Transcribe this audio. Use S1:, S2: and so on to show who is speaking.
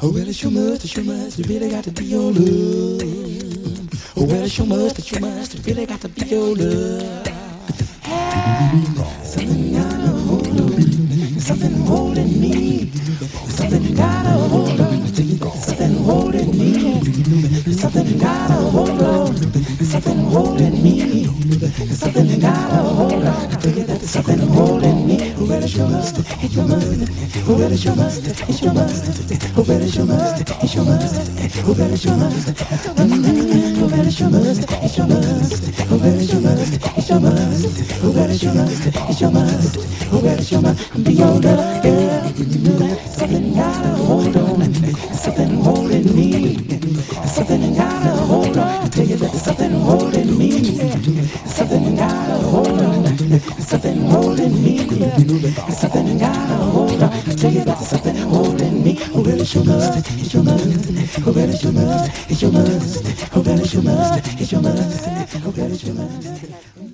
S1: Oh, well, it's your must, it really got to be your love. Oh, well, it's your must, it really got to be your love. Hey, something got a hold on, something holding me. Something got a hold on, something holding me. Something got a hold on, something holding me. Something got a hold on, something holding me. Oh, well, it's your must, it's your must. Oh, well, it's your must, it's your must. Oh, well, it's your must, it's your must. Oh, well, it's your must. Oh, well, it's your must, it's your must. Oh, well, it's your must, it's your must. Oh, well, it's your must, it's your must. Oh, well, it's your must. Be your love, girl. Something got a hold on, something holding me. Something got a hold on, take it that something holding me. Something got a hold on, something holding me. Something got a hold on, take it that something holding me. Oh, well, it's your must, it's your must. Oh, well, it's your must, it's your must. Oh, well, it's your must, it's your must. Oh, well, it's your must.